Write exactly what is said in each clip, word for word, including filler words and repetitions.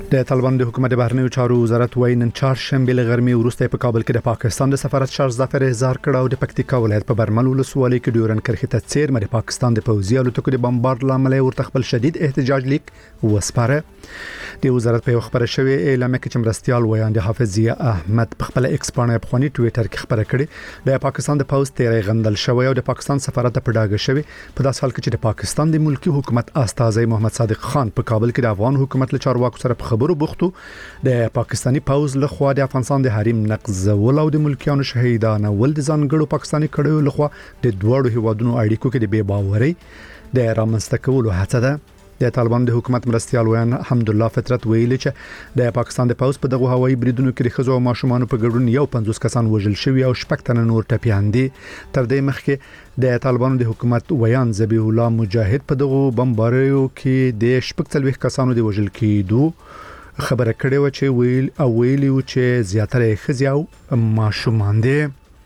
د طالبانو د حکومت بهرنیو چارو وزارت وايي نن چهارشنبه له غرمې وروسته په کابل کې د پاکستان د سفارت شار ظفر اظهار کړ او د پکتیکا ولایت په برمل ولسوالۍ کې ډیورن کرښې ته څیر مې پاکستان د پوځي الوتکو د بمبارد لامل ورته خپل شدید احتجاج لیک وسپاره. د وزارت په خبره شوې اعلامیه کې چې مرستيال ویاند حافظ ضیا احمد په خپل ایکس باندې په خونی ټوئیټر کې خبره کړې د پاکستان د پوځ تیرې غندل شوی او د پاکستان سفارت په ډاګه شوی په داس حال کې چې د پاکستان د ملکی حکومت استاذ محمد صادق خان په کابل کې د افغان حکومت له چارواکو سره په خبرو بوختو د پاکستانی پوز له خوا د افغانستان د حریم نقضول او د ملکیانو شهیدانه ول د ځانګړو پاکستانی کډو له خوا د دوړو هیوادونو اړیکو کې د بے باورۍ د رامنځته کولو هڅه ده. د طالبان د حکومت مرستيال ویان حمدالله فطرت ویلي چې د پاکستان د پوز په دغه هوایي بریدونو کې د خزو او ماشومان په ګډون یو پنځوس کسان وژل شوی او شپږ تنه نور ټپيان دي. تر دې مخکې د طالبانو د حکومت ویان ذبیح الله مجاهد په دغه بمباریو کې د شپږ څلوېښت کسانو د وژل کېدو خبره کړې و چې ویل او ویلی و چې زیاتره خزي او ماشومان دي.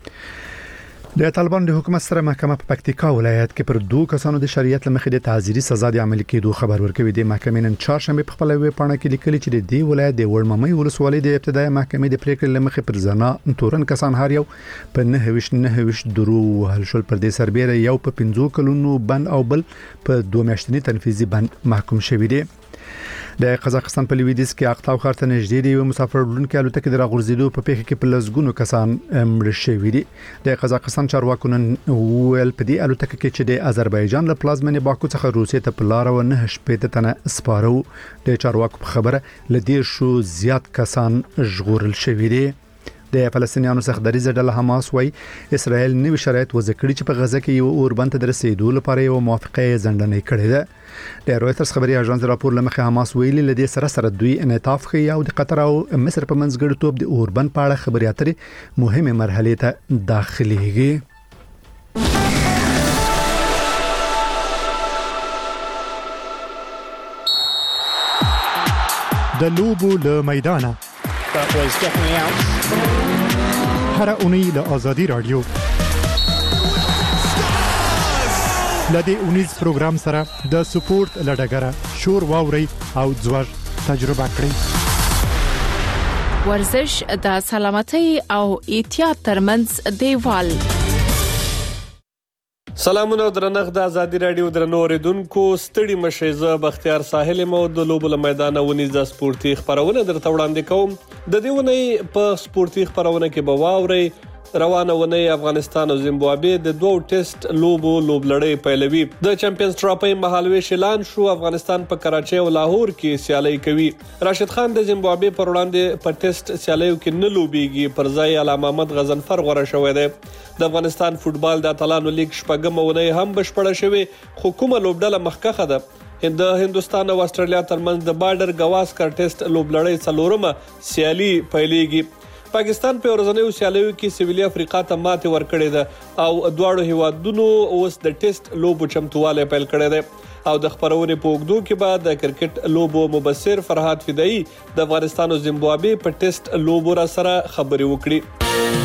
د طالبان د حکومت سره محکمه په پکتیکا ولایت کې پر دوه کسانو د شریعت لمخې د تعزیري سزا د عملي کېدو خبر ورکوي. د محکمې نن چهارشنبه په خپل ویب پاڼه کې لیکلي چې د دې ولایت د وړممۍ ولسوالۍ د ابتدایي محکمې د پریکړې لمخې پر زنا تورن کسان هر یو په نه ویش نه ویش درو هل شول پر دې سربېره یو په پنځو کلونو بند او بل په دوه میاشتنی تنفیذي بند محکوم شوی دی. د قزاقستان په لویدیځ کې اقطاو ښار ته نږدې دی یو مسافر ډونکو الوتکه د راغورځېدو په پیښه کې په لزګونو کسان مړ شوي دي. د قزاقستان چارواکو نن ویل په دې الوتکه کې چې د آذربایجان له پلازمینې باکو څخه روسیې ته په لار و نه شپږ تنه سپارو. د چارواکو په خبره لدې شو زیات کسان ژغورل شوي دي. د فلسطینیانو څخه دریزه ډله حماس وای اسرائیل نوي شرایط وضع کړي چې په غزه کې یو اوربند ته رسیدو لپاره یو موافقه ځنډنې کړې ده. د رويټرز خبري اژانس راپور لمخه حماس ویلي لدې سره سره دوی انعطاف خي او د قطر او مصر په منځګړیتوب د اوربند په اړه خبري اترې مهمه مرحله ته داخليږي. د لوبو له میدانه هر اونۍ له آزادی رادیو لدې اونیز پروګرام سره د سپورت لډګره شور واوري او ځوړ تجربه کړئ. ورزش د سلامتۍ او احتیاط ترمنځ دیوال. سلامونه درنښت د آزادی رادیو درنو اوریدونکو ستړي مشه ز بختیار ساحل مو د لوبو له میدان ونیز د سپورتي خبرونه درته وړاندې کوم. د دې ونې په سپورتي خبرونه کې به واوري روانه ونې افغانستان او زیمبابوې د دوه ټیسټ لوبو لوبلړۍ پیلوي. د چمپیونز ټرافي مهالويش اعلان شو. افغانستان په کراچۍ او لاهور کې سیالي کوي. راشد خان د زیمبابوې پر وړاندې په ټیسټ سیالیو کې نه لوبيږي پر ځای علامه محمد غزنفر غوړه شوی دی. د افغانستان فوتبال د اتلانو لیگ شپږم ونې هم بشپړه شوی خو کومه لوبډله مخکخه ده. د هندستان او استرالیا ترمنځ د بارډر گواسکر ټیسټ لوبلړۍ څلورمه سیالي پیلېږي. پاکستان په ورځنیو سیالیو کې سویلي افریقا ته ماتې ورکړې ده او دواړو هیوادونو اوس د ټیسټ لوبو چمتواله پیل کړی دی. او د خبرونې په وګړو کې بعد د کرکټ لوبو مبصر فرهاد فدایی د افغانستان او زیمبابوې په ټیسټ لوبو را سره خبرې وکړي.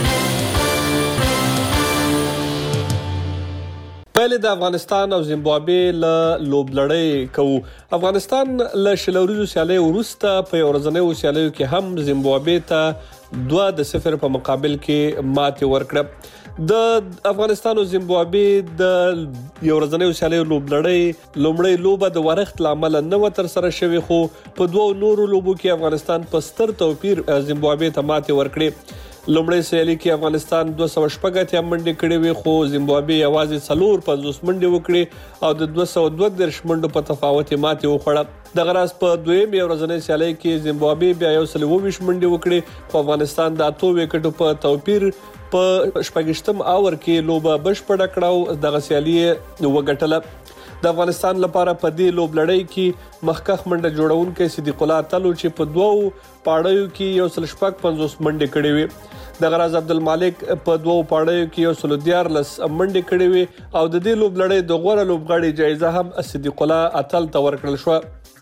پهل د افغانستان او زیمبابوې له لوبلړۍ کوو. افغانستان له شلوريزو سیالیو وروسته په ورځنیو سیالیو کې هم زیمبابوې ته دوه د صفر په مقابل کې ماتې ورکړه. د افغانستان او زیمبابوې د یو ورځنیو سیالیو لوبلړۍ لومړی لوبه د ورښت لامل نه و تر سره شوې خو په دوه نورو لوبو کې افغانستان په ستر توپیر زیمبابوې ته ماتې ورکړه. لومړی سیالي کې افغانستان دوه سوه شپږ اتیا منډې کړې وې خو زیمبابوې یوازې څلور پنځوس منډې وکړې او د دوه سوه دوه دېرش منډو په تفاوت ماتې وخوړه. دغه راز په دویم ورځنۍ سیالي کې زیمبابوې بیا یو سل اووه ویشت منډې وکړې خو افغانستان د اتو وکټو په توپیر په شپږشتم اور کې لوبه بشپړه کړه او دغه سیالي وګټله. د افغانستان لپاره په دې لوبلړۍ کې مخکخ منډه جوړونکو صدیق الله تعالی چې په دوو پاړیو کې یو سل شپږ پنځوس منډې کړې وې. د غراز عبدالمالک په دوو پاړیو کې یو سل دیارلس منډې کړې وې او د دې لوبلړۍ د غوړه لوبغاړي جایزه هم صدیق الله تعالی ته ورکړل شو.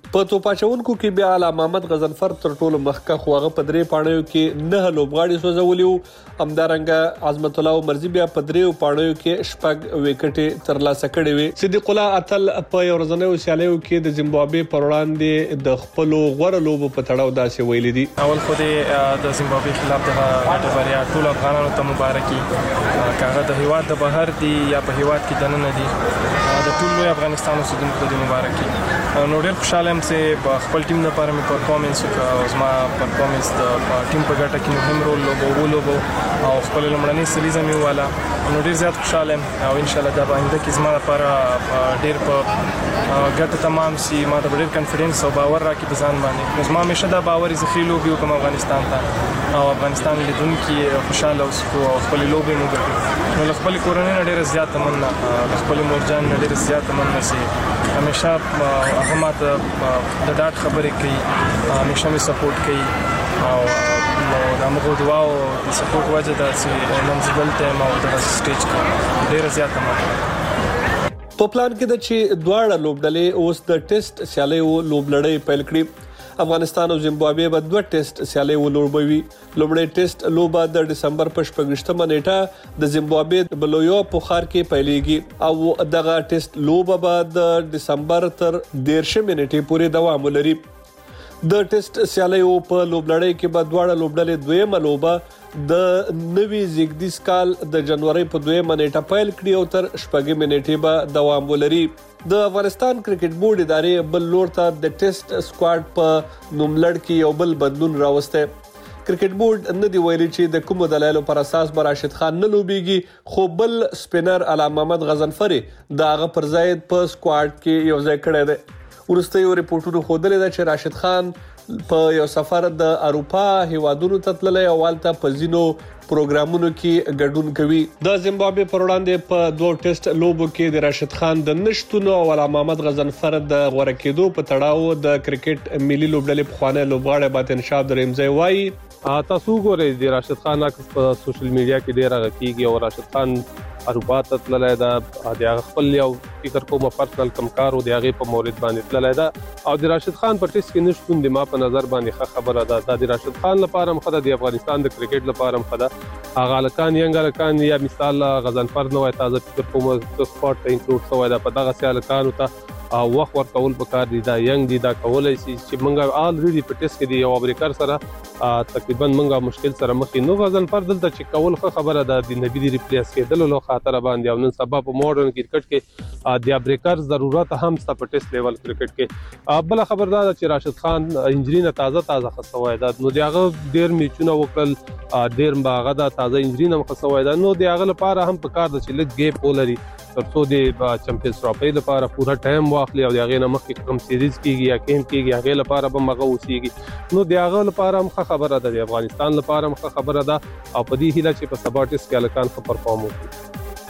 په توپاچونکو کې بیا علامه محمد غضنفر تر ټولو مخکښ خو هغه په درې پاڼیو کې نه لوبغاړي سوځولي وو. همدارنګه عظمت الله مرزي بیا په دریو پاڼیو کې شپږ وکټې ترلاسه کړې وې. صدیق الله اتل په یو ورځنیو سیالیو کې د زیمبابوې پر وړاندې د خپلو غوره لوبو په تړاو داسې ویلي دي. اول خو د زیمبابوې خلاف د بریا ټول افغانانو ته مبارکي. کاغه د هیواد د بهر دي یا په هیواد کې دننه دي د ټول افغانستان اوسیدونکو ته مبارکي. نو ډېر خوشاله یم چې په خپل ټیم لپاره مې پرفارمنس وکړ او زما پرفارمنس د ټیم په ګټه کې مهم رول لوبولو او خپل لومړنۍ سیریز مې وواله. نو ډېر زیات خوشاله یم او ان شاء الله دا به آینده کې زما لپاره ډېر په ګټه تمام شي. ما ته ډېر کانفیډنس او باور راکړي په ځان باندې. نو زما همیشه دا باور چې ښې لوبې وکړم افغانستان ته او افغانستان لیدونکي خوشاله اوسو او خپلې لوبې مو وګټو. نو له خپلې کورنۍ نه ډېره زیاته مننه، له خپلې مورجان نه ډېره زیاته مننه چې همیشه هغه ماته د ډاډ خبرې کوي، همیشه مې سپورټ کوي او د هغو دعاو د سپورټ وجه ده چې نن زه دلته یم او دغسې سټیج کې ډېره زیاته مننه. په پلان کې ده چې دواړه لوبډلې اوس د ټیسټ سیالیو لوبلړۍ پیل کړي. افغانستان او زیمبابوې به دوه ټیسټ سیالۍ ولوبوي. لومړی ټیسټ لوبه د ډسمبر په شپږشتمه نیټه د زیمبابوې بلویو په ښار کې پیلېږي او دغه ټیسټ لوبه به د ډسمبر تر دیرشمې نیټې پورې دوام ولري. د ټیسټ سیالیو په لوبلړۍ کې به دواړه لوبډلې دویمه لوبه د نوي زیږدیز کال د جنوري په دویمه نیټه پیل کړي او تر شپږمې نیټې به دوام ولري. د افغانستان کرکټ بورډ ادارې بل لور ته د ټیسټ سکواډ په نوملړ کې یو بل بدلون راوسته. کرکټ بورډ نه دی ویلي چې د کومو دلایلو پر اساس به راشد خان نه لوبيږي، خو بل سپینر علامه محمد غضنفر د هغه پر ځای په سکواډ کې یو ځای کړی دی. ورستیو ریپورتونو ښودلې ده چې راشد خان په یو سفر د اروپا هیوادونو ته تللی او هلته په ځینو پروګرامونو کې ګډون کوي. د زیمبابوې پر وړاندې په دوه ټیسټ لوبو کې د راشد خان د نشټونو او علامه محمد غضنفر د غوړه کېدو په تړاو د کرکټ ملي لوبډلې پخوانی لوبغاړی باطن شاه عبدالرحیمزی وایي تاسو وګورئ د راشد خان عکس په سوشل میډیا کې ډېر هغه کېږي او راشد خان اروپا ته تللی ده. د هغه خپل یو فکر کوم پرسنل کمکار و د هغې په مورد باندې تللی ده او د راشد خان په ټیسټ کې نشتون د ما په نظر باندې ښه خبره ده. دا د راشد خان لپاره هم ښه ده، د افغانستان د کرکټ لپاره هم ښه ده. هغه هلکان ینګ هلکان یا مثال غضنفر نه وای تازه فکر کوم سپورټ ته انکلوډ شوی ده، په دغسې هلکانو ته او وخت ورکول پکار دي. دا ینګ دي، دا کولی شي چې موږ آلریډي په ټیسټ کې د یو ابریکر سره تقریبا موږ مشکل سره مخ یو. نو غضنفر دلته چې کول ښه خبره ده، د نبي د ریپلیس کېدلو له خاطره باندې او نن سبا په موډرن کرکټ کې د ابریکر ضرورت هم شته په ټیسټ لیول کرکټ کې. بله خبر دا ده چې راشد خان انجري نه تازه تازه ښه شوی ده، نو د هغه ډېر میچونه وکړل، ډېر به هغه ده تازه انجري نه هم ښه شوی ده. نو د هغه لپاره هم پکار ده چې لږ ګیپ ولري تر څو د چمپیونز ټرافي لپاره پوره ټایم واخلي او د هغې نه مخکې کوم سیریز کېږي یا کیمپ کېږي هغې لپاره به هم هغه اوسېږي. نو د هغه لپاره هم ښه خبره ده، د افغانستان لپاره هم ښه خبره ده او په دې هیله چې په سبا ټیسټ کې هلکان ښه پرفارم وکړي.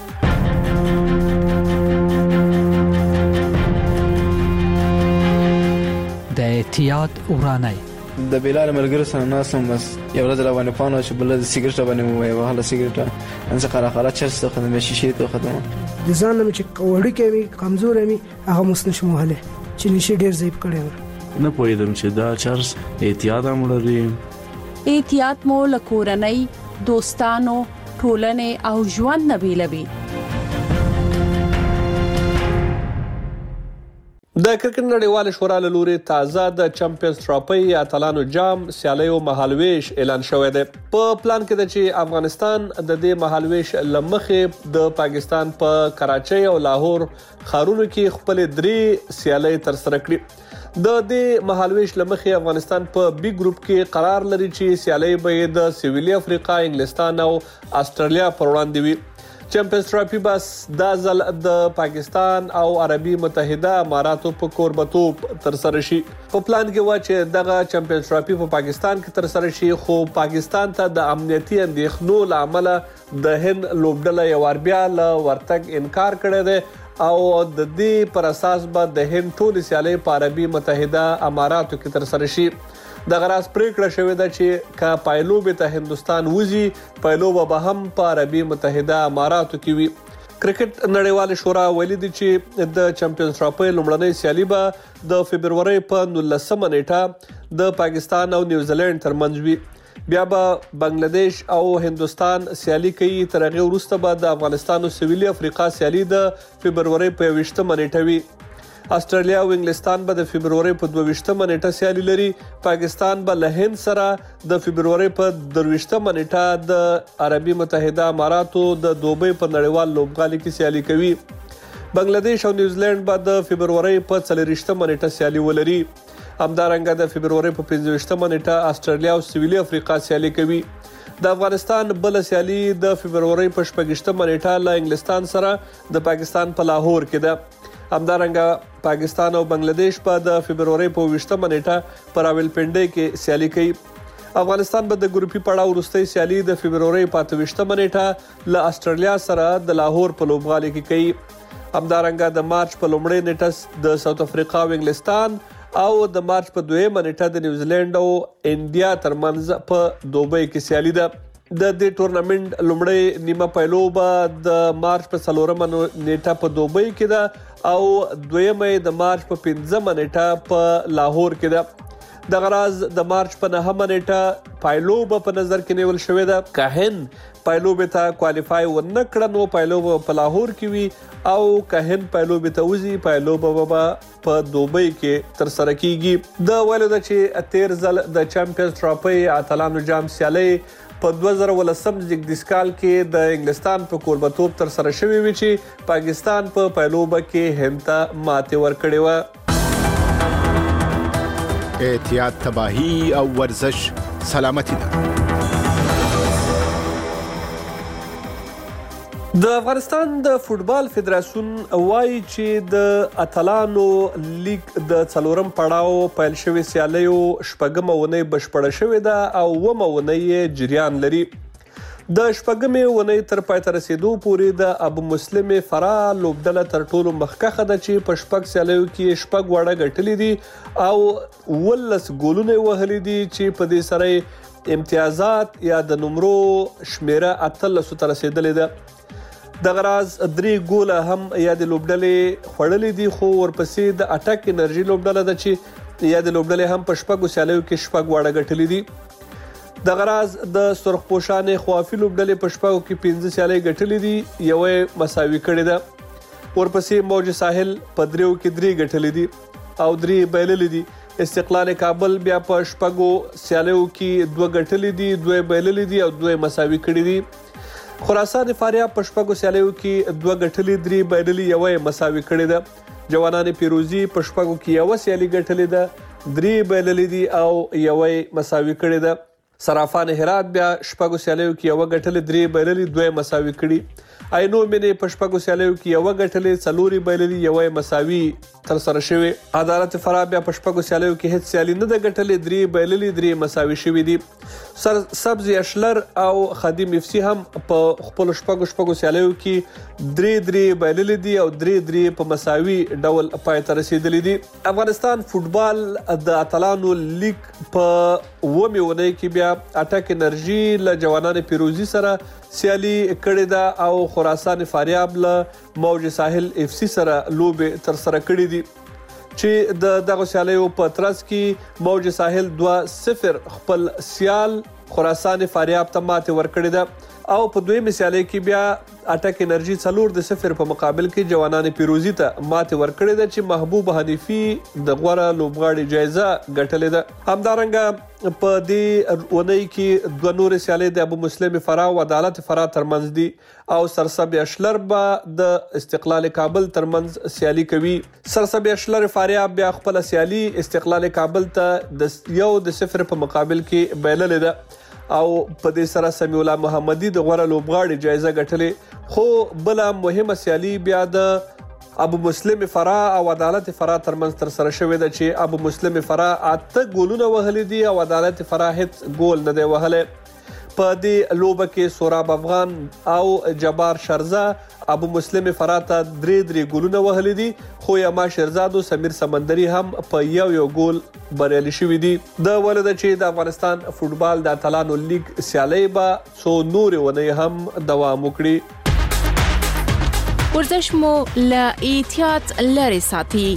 د احتیاط ورانۍ د بلال ملګرو سره ناسم بس یو ورځ را باندې پانو چې بل د سیګریټ باندې مو وای وهله سیګریټ ان څه خره خره چرس ته خدمت شي ته خدمت د ځان مې چې وړي کې کمزور مې هغه مس نشم وهله چې نشي ډیر ضعیف کړي نه پوهیدم چې دا چرس احتیاط هم لري. احتیاط مو لکورنۍ دوستانو ټولنې او ژوند نه بیلوي. د کرکټ نړیوال شورا له لوري تازه د چمپیونز ټرافي یا اتلانو جام سیالیو مهالویش اعلان شوی دی. په پلان کې ده چې افغانستان د دې مهالویش لمخې د پاکستان په کراچۍ او لاهور ښارونو کې خپل درې سیالۍ تر سره کړي. د دې مهالویش لمخې افغانستان په بي ګروپ کې قرار لري چې سیالۍ به د سویلي افریقا، انګلستان او استرالیا پر وړاندې وي. چمپیونز ټرافي بس دا ځل د پاکستان او عربي متحده اماراتو په کوربتوب تر سره شي. په پلان کې و چې دغه چمپیونز ټرافي په پاکستان کې تر سره شي، خو پاکستان ته د امنیتي اندېښنو له امله د هند لوبډله یو وار بیا له ورتګ انکار کړی دی او د دې پر اساس به د هند ټول سیالۍ په عربي متحده اماراتو کې تر سره شي. د غراس پریکړه شوې ده چې کا پایلوب ته هندستان وزي، پایلوب به هم په عربي متحده اماراتو کې وي. کرکټ نړیواله شورا ویلي دي چې د چمپیونز ټرافي لومړنۍ سیالي به د فبرवरी په نولسمه نیټه د پاکستان او نیوزیلند ترمنځ وي. بیا به بنگلاديش او هندستان سیالي کوي. تر هغه وروسته به د افغانستان او سویلي افریقا سیالي د فبرवरी په یوویشتمه نیټه وي. استرالیا او انګلستان به د فبرवरी په دوه-ویشتمه نیټه سیالي لري. پاکستان به له هند سره د فبرवरी په درویشتمه نیټه د عربي متحده اماراتو د دوبۍ په نړیوال لوبغالي کې سیالي کوي. بنگلاديش او نیوزیلند به د فبرवरी په څلورویشتمه نیټه سیالي ولري. همدارنګه د فبرवरी په پنځه-ویشتمه نیټه استرالیا او سویلي افریقا سیالي کوي. د افغانستان بل سیالي د فبرवरी په شپږ-ویشتمه نیټه له انګلستان سره د پاکستان په لاهور کې ده. همدارنګه پاکستان او بنگلاديش په د فبرवरी په ویشتمه نیټه په راولپنډي کې سیالي کوي. افغانستان به د ګروپي پړاو وروستۍ سیالي د فبرवरी په اته-ویشتمه نیټه له استرالیا سره د لاهور په لوبغالي کې کوي. همدارنګه د مارچ په لومړۍ نیټه د ساوث افریقا او انګلستان او د مارچ په دویمه نیټه د نیوزیلند او انډیا ترمنځ په دوبۍ کې سیالي ده. د دې ټورنمنت لومړی نیمه پیلو به د مارچ په څلورمه نیټه په دوبۍ کې ده او دویمه د مارچ په پنځمه نیټه په لاهور کې ده. د غراز د مارچ په نهمه نیټه پایلو به په نظر کې نیول شوې ده. که هند پایلو به ته کوالیفای ونه کړه نو پایلو به په لاهور کې وي او که هند پایلو به ته وځي پایلو به په دوبۍ کې تر سره کیږي. د ویلو ده چې تیر ځل د چمپیونز ټرافي اتلانو جام سیالي په دوه زره ولسم زیږدیز کال کې د انګلستان په کوربتوب تر سره شوې وي چې پاکستان په پایلوبه کې هند ته ماتې ورکړې وه. احتیاط تباهي او ورزش سلامتی ده. د افغانستان د فوټبال فدراسیون وایي چې د اتلانو لیگ د څلورم پړاو پیل شوی سیالیو شپږمه اونۍ بشپړه شوې ده او اوومه اونۍ جریان لري. د شپږمې اونۍ تر پای ته رسیدو پورې د ابو مسلم فرا لوبډله تر ټولو مخکښه ده چې په شپږ سیالیو کې شپږ وړه ګټلې دي او ولس ګولونه وهلي دي چې په دې سره امتیازات یا د نمرو شمیره اتلسو ته رسیدلې ده. د غراز درې ګوله هم یا د لوبډلې خوړلې دي خو ورپسې د اټک انرژي لوبډله ده چې یا د لوبډلې هم په شپږو سیالیو کې شپږ وړه ګټلې دي. د غراز د سرخپوشانې خوافي لوبډلې په شپږو کې پنځه سیالۍ ګټلې دي یوه مساوي کړې ده. ورپسې موج ساحل په دریو کې درې ګټلې دي او درې بایللې دي. استقلال کابل بیا په شپږو سیالیو کې دوه ګټلې دي دوه بایللې دي او دوه مساوي کړې دي. خراسان فاریاب په شپږو سیالیو کې دوه ګټلې درې بایللې یوه مساوي کړې ده. جوانان پیروزي په شپږو کې یوه سیالي ګټلې ده درې بایللې دي او یوه مساوي کړې ده. صرافان هرات بیا شپږو سیالیو کې یوه ګټلې درې بایللې دوه مساوي کړي. عینو مینې په شپږو سیالیو کې یوه ګټلې څلورې بایللې یوه مساوي تر سره شوې. عدالت فرا بیا په شپږو سیالیو کې هیڅ سیالي نه ده ګټلې درې بایللې درې مساوي شوې دي. سر سبز اشلر او خادم اف سی هم په خپل شپږو شپږو سیالیو کې درې درې بایللې دي او درې درې په مساوي ډول پای ته رسیدلې دي. افغانستان فوټبال د اتلانو لیگ په اوومې اونۍ کې بیا اټک انرژي له جوانان پیروزي سره سیالي کړې ده او خراسان فاریاب له موج ساحل اف سی سره لوبې تر سره کړې دي چې د دغه سیالیو په ترڅ کې موج ساحل دوه صفر خپل سیال خراسان فاریاب ته ماتې ورکړې ده او په دویمه سیالۍ کې بیا اټک انرژي څلور د صفر په مقابل کې جوانان پیروزي ته ماتې ورکړې ده چې محبوب حنیفي د غوره لوبغاړي جایزه ګټلې ده. همدارنګه په دې اونۍ کې دوه نورې سیالۍ د ابو مسلم فرا او عدالت فرا ترمنځ دي او سرسب اشلر به د استقلال کابل ترمنځ سیالي کوي. سرسب اشلر فاریاب بیا خپل سیالي استقلال کابل ته د یو د صفر په مقابل کې بایللې ده او په دې سره سمیع الله محمدي د غوره لوبغاړي جایزه ګټلې. خو بل مهمه سیالي بیا د ابو مسلم فرا او عدالت فرا ترمنځ تر سره شوې ده چې ابو مسلم فرا اته ګولونه وهلي دي او عدالت فرا هیڅ ګول نه دی وهلی. په دې لوبه کې سوراب افغان او جبار شرزه ابو مسلم فرا ته درې درې ګولونه وهلي دي خو یما شیرزاد او سمیر سمندري هم په یو یو ګول بریالي شوي دي. د ولده چې د افغانستان فوټبال د اتلانو لیگ سیالۍ به څو نورې ونې هم دوام وکړي. ورزش مو له احتیاط لري ساتي.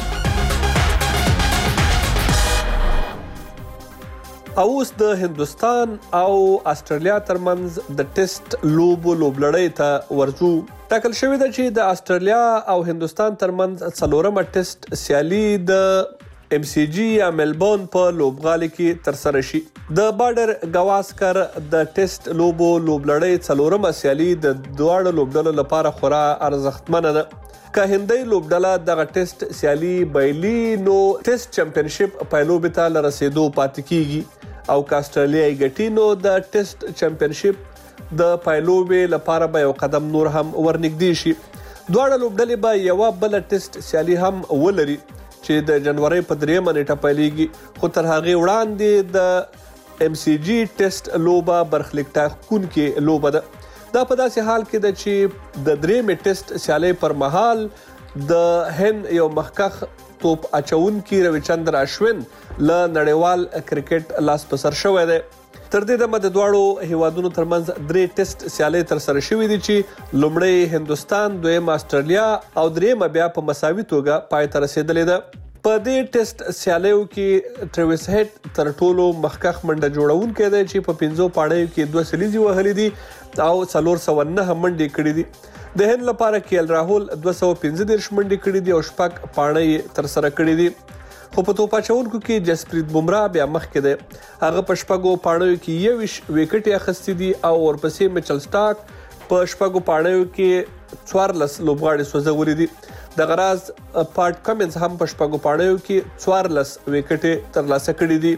اوس د هندستان او استرالیا ترمنځ د ټیسټ لوبو لوبلړۍ ته ورځو. ټاکل شوې ده چې د استرالیا او هندستان ترمنځ څلورمه ټیسټ سیالي د ام سی جی یا ملبورن په لوبغالي کې ترسره شي. د بارډر گواسکر د ټیسټ لوبو لوبلړۍ څلورمه سیالي د دواړو لوبډلو لپاره خورا ارزښتمنه ده. که هندۍ لوبډله دغه ټیسټ سیالي بایلي نو ټیسټ چمپینشپ پایلوبې ته لرسېدو پاتې کیږي او که استرالیا یې ګټي نو د ټیسټ چمپینشپ د پایلوبې لپاره به یو قدم نور هم ورنږدې شي. دواړه لوبډلې به یوه بله ټیسټ سیالي هم ولري چې د جنوري په دریمه نیټه پیلېږي، خو تر هغې وړاندې د ام سی جی ټیسټ لوبه برخلیک ټاکونکې لوبه ده. دا په داسې حال کې ده چې د درېمې ټیسټ سیالۍ پر مهال د هند یو مخکخ توپ اچونکي رویچندر اشوین له نړیوال کرکټ لاس په سر شوی دی. تر دې دمه د دواړو هیوادونو ترمنځ درې ټیسټ سیالۍ ترسره شوې دي چې لومړی هندستان، دویم استرالیا او دریمه بیا په مساوي توګه پای ته رسېدلې ده. په دې ټیسټ سیالیو کې ټریویس هیډ تر ټولو مخکخ منډه جوړونکی دی چې په پنځو پاړیو کې دوه سلیزې وهلې دي او څلور سوه نهه منډې کړې دي. د هند لپاره کیل راهول دوه سوه پنځه دېرش منډې کړې دي او شپږ پاڼۍ ترسره کړې دي. خو په توپ اچونکو کې جسپریت بومرا بیا مخکې دی. هغه په شپږو پاڼیو کې یوویشت وکټې اخیستې دي او ورپسې میچل سټارک په شپږو پاڼیو کې څوارلس لوبغاړي سوځولي دي. دغه راز پاټ کمنز هم په شپږو پاڼیو کې څوارلس وکټې ترلاسه کړې دي.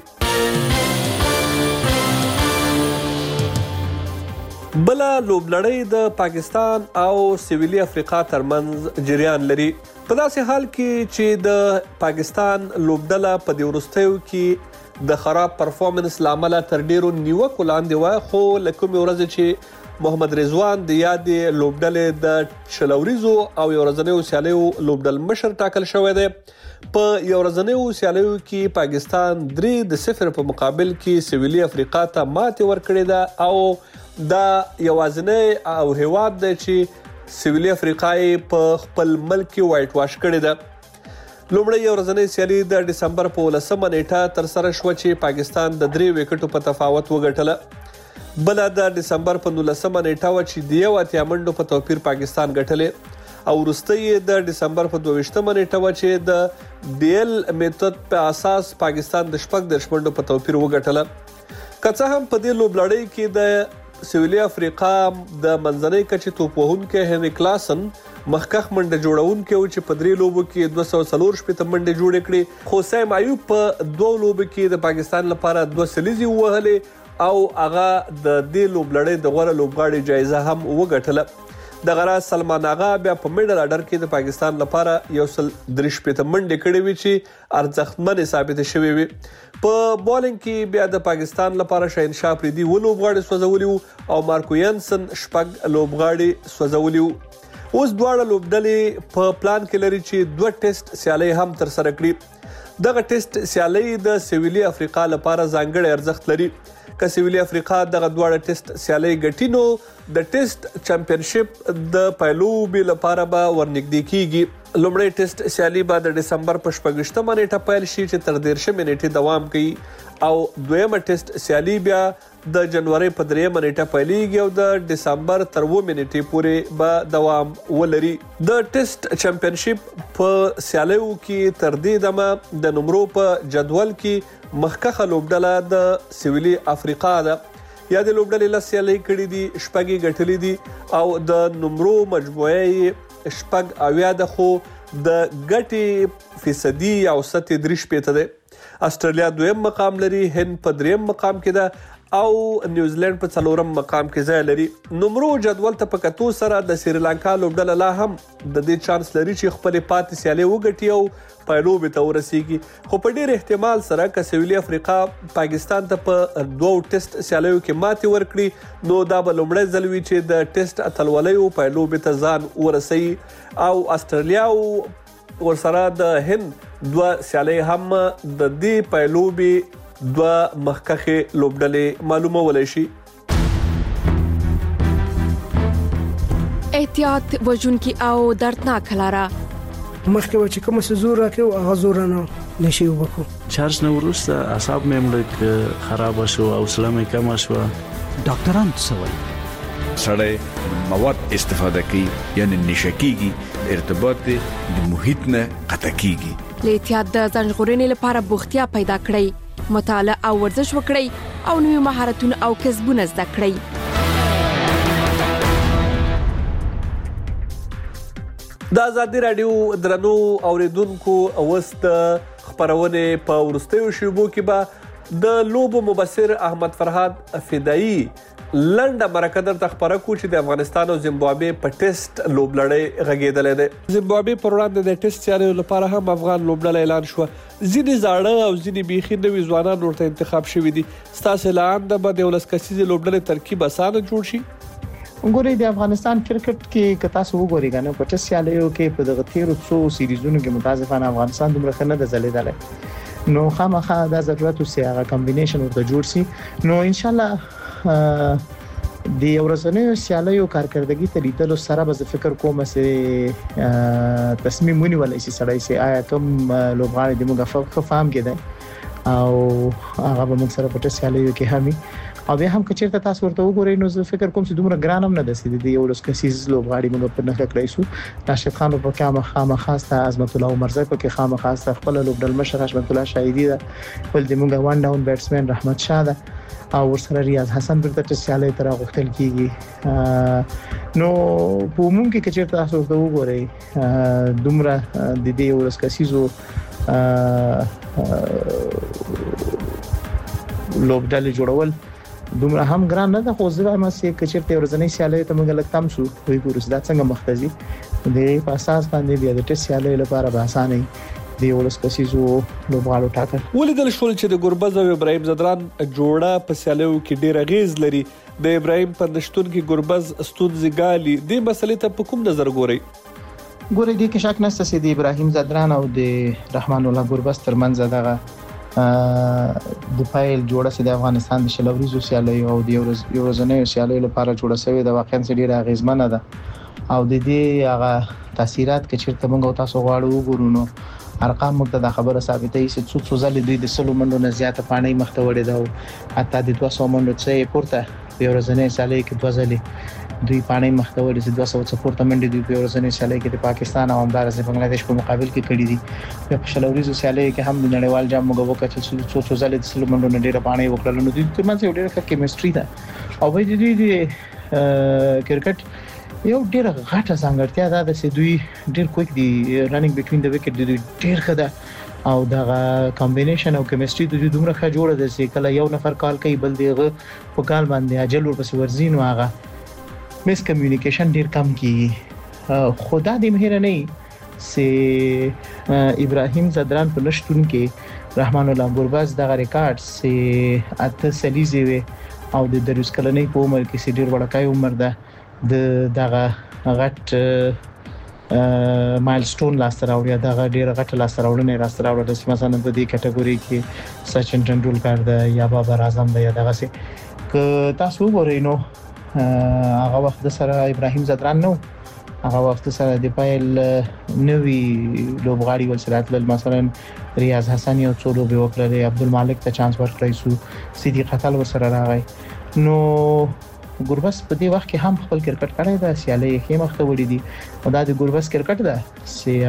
بله لوبلړۍ د پاکستان او سویلي افریقا ترمنځ جریان لري. په داسې حال کې چې د پاکستان لوبډله په دې وروستیو کې د خراب پرفارمنس له امله تر ډیرو نیوکو لاندې وه، خو له کومې ورځې چې محمد رضوان د یادې لوبډلې د شلوریزو او یو ورځنیو سیالیو لوبډل مشر ټاکل شوی دی. په یو ورځنیو سیالیو کې پاکستان درې د صفر په مقابل کې سویلي افریقا ته ماتې ورکړې ده او دا یوازینی او هیواد دی چې سویلي افریقا یې په خپل ملک کې وایټ واش کړې ده. لومړی یو ورځنۍ سیالي د ډسمبر په ولسمه نیټه ترسره شوه چې پاکستان د درې وکټو په تفاوت وګټله. بله د ډسمبر په نولسمه نیټه وه چې د یو اتیا منډو په توپیر پاکستان ګټلې او وروستی یې د ډسمبر په دوه ویشتمه نیټه وه چې د ډي ایل میتود په اساس پاکستان د شپږ دېرش منډو په توپیر وګټله. که څه هم په دې لوبلړۍ کې د سویلي افریقا د منځنۍ کچې توپ وهونکی هنري کلاسن مخکخ منډه جوړونکی و چې په درې لوبو کې دوه سوه څلور شپېته منډې جوړې کړې، خو سیم ایوب په دوه لوبو کې د پاکستان لپاره دوه سلیزې ووهلې او هغه د دې لوبلړۍ د غوره لوبغاړي جایزه هم وګټله. دغه راز سلمان آغا بیا په میډل اډر کې د پاکستان لپاره یو سل درې شپېته منډې کړې وې چې ارزښتمنې ثابتې شوې وې. په بالینګ کې بیا د پاکستان لپاره شهنشاه افریدي اووه لوبغاړي سوځولي وو او مارکو ینسن شپږ لوبغاړي سوځولي وو. اوس دواړه لوبډلې په پلان کې لري چې دوه ټیسټ سیالۍ هم ترسره کړي. دغه ټیسټ سیالۍ د سویلي افریقا لپاره ځانګړی ارزښت لري. که سویلي افریقا دغه دواړه ټیسټ سیالۍ ګټي نو د ټیسټ چمپینشپ د پایلوبې لپاره به ورنږدې کیږي. لومړی ټیسټ سیالي به د ډسمبر په شپږویشتمه نیټه پیل شي چې تر دېرشمې نیټې دوام کوي او دویمه ټیسټ سیالي بیا د جنوري په دریمه نیټه پیلېږي او د ډسمبر تر اوومې نیټې پورې به دوام ولري. د ټیسټ چمپینشپ په سیالیو کې تر دې دمه د نمرو په جدول کې مخکخه لوبډله د سویلي افریقا ده. یا د لوبډلې لس سیالۍ کړي دي، شپږ یې ګټلې دي او د نمرو مجموعه یې شپږ اویا ده، خو د ګټې فیصدي یا اوسط یې درې شپېته دی. استرالیا دویم مقام لري، هند په دریم مقام کې ده او نیوزیلند په څلورم مقام کې ځای لري. نمرو جدول ته په کتو سره د سریلانکا لوبډله لا هم د دې چانس لري چې خپلې پاتې سیالۍ وګټي او پایلوبې ته ورسیږي. خو په ډېر احتمال سره که سویلي افریقا پاکستان ته په دوو ټیسټ سیالیو کې ماتې ورکړي نو دا به لومړی ځل وي چې د ټیسټ اتلولیو پایلوبې ته ځان ورسوي او استرالیا ورسره د هند دوه سیالۍ هم د دې پایلوبې دوه مخکخې لوبډلې معلومولی شي. احتیاط وژونکي او دردناک لاره مخکې و چې کوم څه زور راکړو هغه زور نه نشي وبکو چارج نه ورسته اعصاب مې ملک خراب شو او سلام کم شو ډاکټران څه وایي سړی مواد استفاده کوي یعنی نشکیږي ارتباط د محیط نه قطع کیږي له احتیاط د ځنغورنې لپاره بوختیا پیدا کړئ مطالعه او ورزش وکړئ او نوې مهارتونه او کسبونه زده کړئ د ازادي رادیو درنو اوریدونکو اوست خبرونه په ورستیو شوبو کې به د لوبو مبصر احمد فرهاد فدایی لنډه مرکه در تخبره کو چې د افغانستان او زیمبابوې په ټیسټ لوبلړۍ غږیدلې ده زیمبابوې پر وړاندې د ټیسټ سیالیو لپاره هم افغان لوبډله اعلان شو ځینې زاړه او ځینې بيخي نوي ځوانان ورته انتخاب شوي دي ستاسو اعلان د بده ولس کسيزي لوبډله ترکیب اسانه جوړ شي وګورئ د افغانستان کرکټ کې کتا سو وګورئ غنه په ټیسټ سیالیو کې په دغه تیرو څو سیریزونو کې متاسفانه افغانستان دومره خنه د زلیداله نو خامخا د ضرورت او سیاغه کمبینیشن ورته جوړ شي نو ان شاء الله د ورځنیو سیالیو کارکړدګي ته لیدلو سره به فکر کوم چې تصمیم ونیول شي سړی سي آیا کوم لوبغاړي د موږ په فهم کې ده او هغه به موږ سره په ټیسټ سیالیو کې همي او بیا هم کچیرته تاسو ورته وګورئ نو زه فکر کوم چې دومره ګران هم نه ده چې د یو لسکسیز لوبغاړي موږ په نخښه کړی شو راشد خان په کامه خامه خاصه عظمت الله عمرزی په کې خامه خاصه خپل لوبډل مشر عظمت الله شاهیدی ده ول د موږ وان ډاون بیټسمن رحمت شاه ده او ورسره ریاض حسن برته چې سیاله تر غوښتل کیږي نو په عموم کې کچیرته تاسو ورته وګورئ دومره د دې یو لسکسیزو لوبډل جوړول دومره هم ګران نه ده خو زه هم چې کچېرته ورځنی سیالي ته موږ لکتم شو وی ګورس دا څنګه مختزي د په اساس باندې بیا د ټیسټ سیالي لپاره به اسانه دی ولس کسيزو لوبغاړو ټاکل ولیدل شول چې د ګوربز او ابراهيم زدران جوړه په سیالیو کې ډېر غیز لري د ابراهيم په نشتون کې ګوربز ستونزګالي د مسلې ته په کوم نظر ګوري ګوري د کې شک نشته چې د ابراهيم زدران او د رحمان الله ګوربز ترمنځ دغه د فایل جوړه سي د افغانستان د شلوريزو سیالیو او د یورزنیو سیالیو لپاره جوړه شوې د واقعا ډیره غیزمنه ده او د دې هغه تاثیرات کې چیرته موږ تاسو غواړو وګورو نو ارقام موږ ته د خبره ثابتې چې څو څو ځله دوی د سلو منډو نه زیاته پانی مخته وړي ده حتی د دوه سوه منډو څخه پورته په یورزنیو سیالیو کې دوه ځله دوی پانی مخته وړي چې دوه سوه څخه پورته منډي دوی په یورزنیو سیالیو کې د پاکستان او همدارس بنگلاديش په مقابل کې کړي دي په شلوريزو سیالیو کې هم د نړیوال جام موږ وکړل چې څو څو ځله د سلو منډو نه ډیره پانی وکړل نو دوی ترمنځ یو ډیره کیمستري ده او به دوی د کرکټ یو ډیره غټه ځانګړتیا ده چې دوی ډیر کویک دي رننګ بیټوین د وکټ دوی ډیر خده او دا کمبینیشن او کیمستري دوی دومره ښه جوړه ده چې کله یو نفر کال کوي بل دیغه په کال باندې اجل ورپسې ورزین واغه مس کمیونیکیشن ډیر کم کیږي خدا دې مهر نه سي ابراهيم زدران په نشټون کې رحمان الله ګورباز دغه ریکارډ سي اته سلیزي او د دروس کلنې په عمر کې سي ډیر وړکای عمر ده د دغه غټ مایلستون لاسته راوړی دغه ډیر غټ لاسته راوړنې لاسته راوړل چې مثلا په دې کټګوري کې سچن ټندولکر ده یا بابر اعظم ده یا دغه سي ک تاسو وګورئ نو هغه وخت سره ابراهيم زدران نو هغه وخت سره د پایل نوې لوبغاړي ول سره مثلا ریاض حسن یو څو لوبي وکړل عبدالمالک ته چانس ورکړی سو سیدی قتل ورسره راغی نو ګوربس په دې وخت کې هم خپل کرکټ کړی دا سیالي کې مخته وړي دي او دا د ګوربس کرکټ ده چې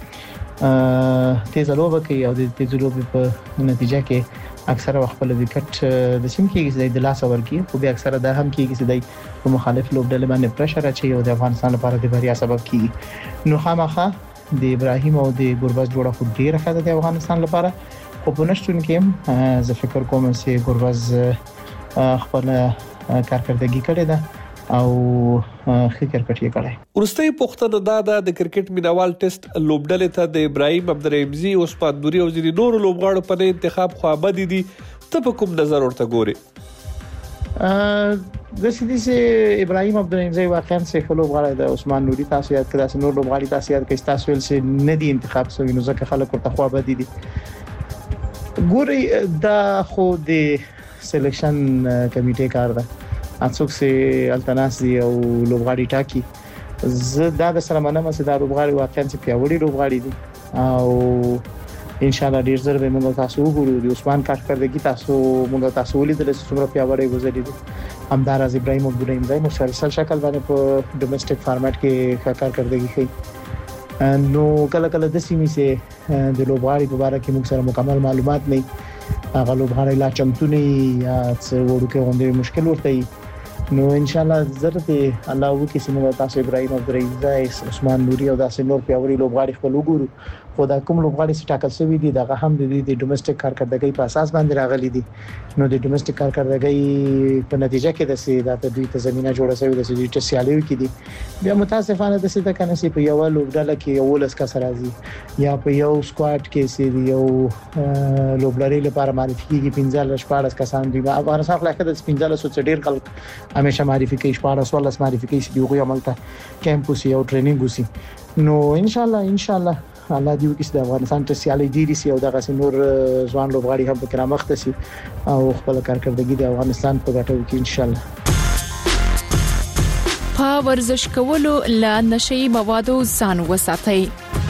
هغه تیز لوبه کوي او د تیز لوبې په نتیجه کې اکثره وخت په وکټ د سیم کې د لاس ورکی خو به اکثره دا هم کېږي چې د په مخالف لوبډله باندې پرشر اچي او د افغانستان لپاره د بریا سبب کیږي نو خامخا د ابراهيم او د ګوربس جوړه خو ډیره ښه ده د افغانستان لپاره خو په نشټون کې هم زه فکر کوم چې ګوربس خپل کارکړدګي کړې ده او ښه کرکټ یې کړی. ورستۍ پوښتنه دا ده د کرکټ مینوال ټیسټ لوبډلې ته د ابراهيم عبدالرحیمزي او عثمان نوري او ځینې نورو لوبغاړو په انتخاب خو ابدي دي ته په کوم نظر ورته ګوري؟ د سیدي سي ابراهيم عبدالرحیمزي واقعا څه لوبغاړی د عثمان نوري تاسو یاد کړئ چې نور لوبغاړي تاسو یاد کړئ تاسو ول چې نه دي انتخاب شوی نو ځکه خلک ورته خو ابدي دي. ګوري دا خو د سلیکشن کمیټې کار ده اڅوک سي التناس دی او لوبغاړي ټاکي زه دا د سره منم چې دا لوبغاړي واقعا چې پیاوړي لوبغاړي دي او ان شاء الله ډیر زر به موږ تاسو وګورو. د عثمان کارکردګي تاسو موږ تاسو ولیدل چې څومره پیاوړی گزاري دي. همدارز ابراهیم ابراهیم زای مسلسل شکل باندې په ډومېسټک فارمټ کې کارکردګي کوي. نو کله کله د سیمې سه د لوبغاړي په اړه کې موږ سره مکمل معلومات نه هغه لوبغاړي لا چمتو نه یا څه ورکه غونډه مشکل ورته. نو ان شاء الله زرته الله وکي چې موږ تاسو ابراهیم ابراهیم زای عثمان نوري او داسې نور پیاوړي لوبغاړي خپل وګورو. خو دا کوم لوبغاړي چې ټاکل شوی دي دغه هم د دې ډومېسټک کارکردګۍ په اساس باندې راغلي دي. نو د ډومېسټک کارکردګۍ په نتیجه کې د سي د دوی ته زمينه جوړه شوې ده چې د سیالیو کې دي. بیا متاسفانه د سي د کنه سي په یو لوبډاله کې یو لس کس راځي یا په یو سکواډ کې سي یو لوبلري لپاره معرفي کیږي پنځه شپږ کسان دي. افغانستان خلک د پنځه سو څخه ډیر خلک همیشه معرفي کوي شپږ ولس معرفي کوي چې یو عملته کیمپوس یو ټریننګ وسی. نو ان شاء الله ان شاء الله الله دې وکړي چې د افغانستان ته سیالي ډیری سي او دغه نور ځوان لوبغاړي هم په کرامت سي او خپل کارکردګي د افغانستان په ګټه وکړي ان شاء الله. په ورزش کولو له نشئی موادو ځان وساتئ.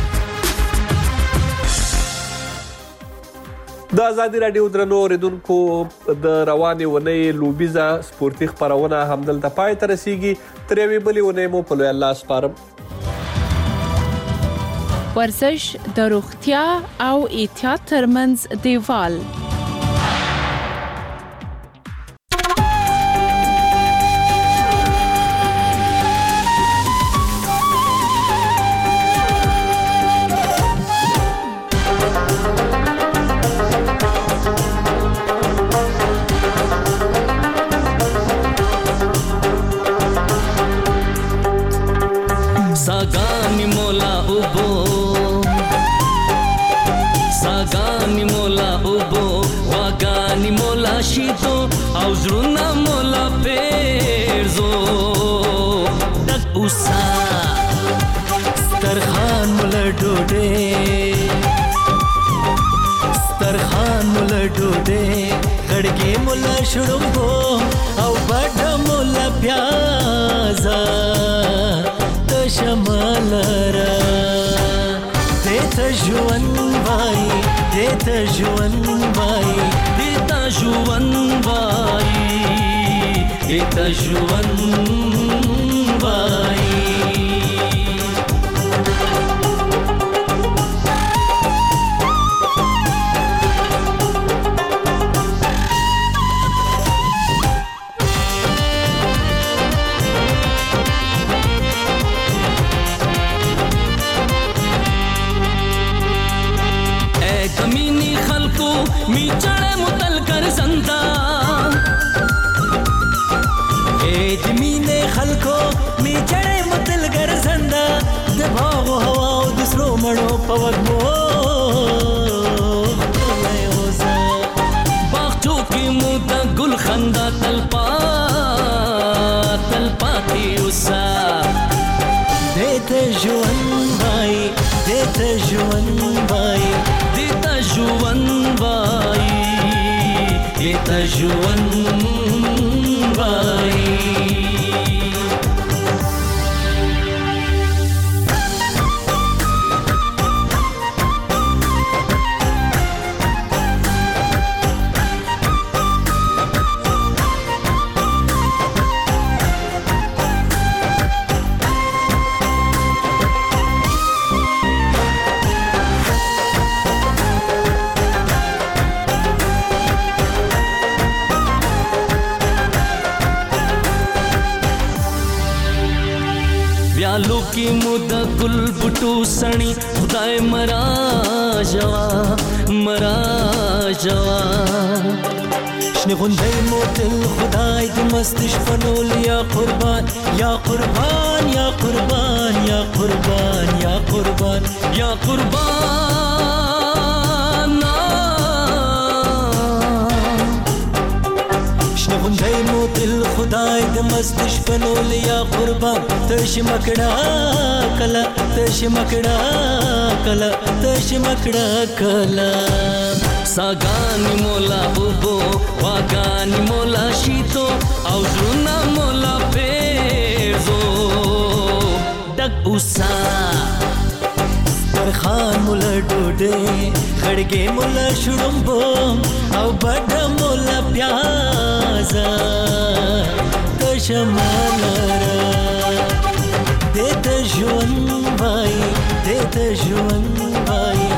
د ازادي رادیو درنو اوریدونکو د رواني ونې لوبیزه سپورتي خبرونه همدلته پای ته رسیږي. تر یوې بلې ونې مو په لوی الله سپارم. ورزش د روغتیا او احتیاط ترمنځ دیوال. सागानी मोला उबो सागानी मोला उबो वागानी मोला शीतो او زړونه مولا پیرزو دک اوسا سترخان مولا ډوډه سترخان مولا ډوډه غړګي مولا شړمبو او بډ مولا پیازا شمالرا دیتا جوان بای دیتا جوان بای دیتا جوان بای دیتا جوان بای मी चढ़े मुतल कर संता ए जमीने खलको मी चढ़े मुतल कर संदा दबाव हवा दूसरो मणो पवगो बागचो की मुदा गुल खंदा तलपा तलपाती उसा देते जुवन भाई देते जुवन भाई देता जुवन भाई देता जुवन भाई व्यालो की मुदा गुल बुटू सणी खुदाए मरा जवा मरा जवा شنه غندې موتل خدای دې مستش فنول یا قربان یا قربان یا قربان یا قربان یا قربان یا قربان شنه غندې موتل خدای دې مستش فنول یا قربان تش مکڑا کلا تش مکڑا کلا تش مکڑا کلا सागानी मोला उबो वागानी मोला शीतो او زړونه مولا پیرزو ډک اوسا ترخان مولا ډوډۍ خړګې مولا شړمبو او بډه مولا پیاز تشمالرا دې ته ژوند وای دې ته ژوند وای